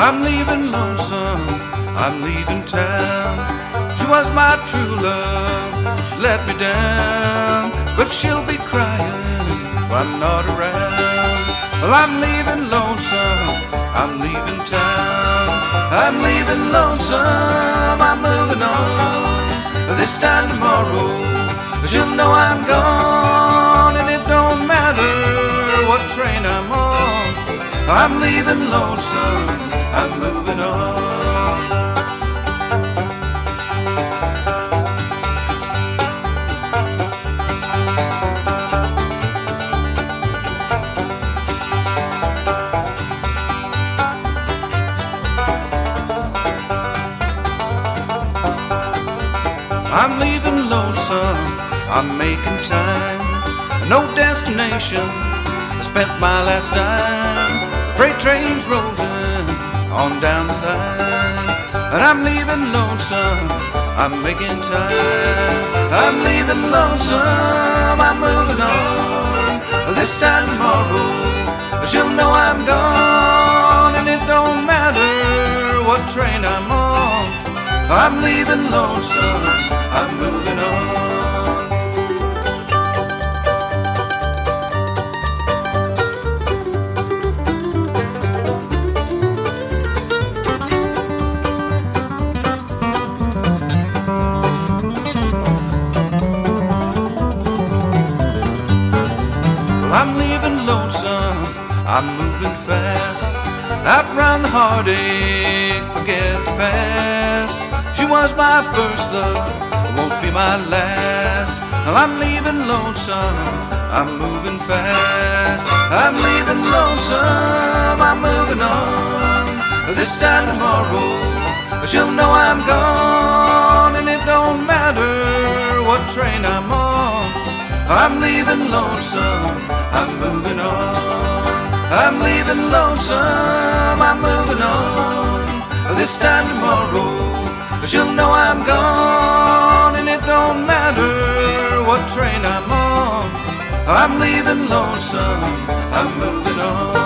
I'm leaving lonesome, I'm leaving town. She was my true love, she let me down, but she'll be crying when I'm not around. Well, I'm leaving lonesome, I'm leaving town. I'm leaving lonesome, I'm moving on. This time tomorrow, she'll know I'm gone, and it don't matter what train I'm on. I'm leaving lonesome, I'm moving on. I'm leaving lonesome, I'm making time. No destination, I spent my last dime. Freight train's rolling on down the line, and I'm leaving lonesome, I'm making time. I'm leaving lonesome, I'm moving on. This time tomorrow, she'll know I'm gone, and it don't matter what train I'm on. I'm leaving lonesome, I'm moving on. I'm leaving lonesome, I'm moving fast. Outrun the heartache, forget the past. She was my first love, won't be my last. I'm leaving lonesome, I'm moving fast. I'm leaving lonesome, I'm moving on. This time tomorrow, she'll know I'm gone, and it don't matter what train I'm on. I'm leaving lonesome, I'm moving on. I'm leaving lonesome, I'm moving on. This time tomorrow, she'll know I'm gone, and it don't matter what train I'm on. I'm leaving lonesome, I'm moving on.